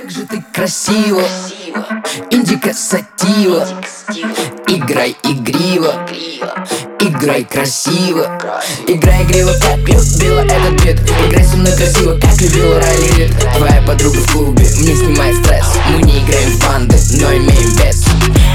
Как же ты красиво, индика сатива. Играй игриво, играй красиво. Играй игриво, как любила этот бит. Играй со мной красиво, как любила Райли Рид. Твоя подруга в клубе, мне снимает стресс. Мы не играем в банды, но имеем вес.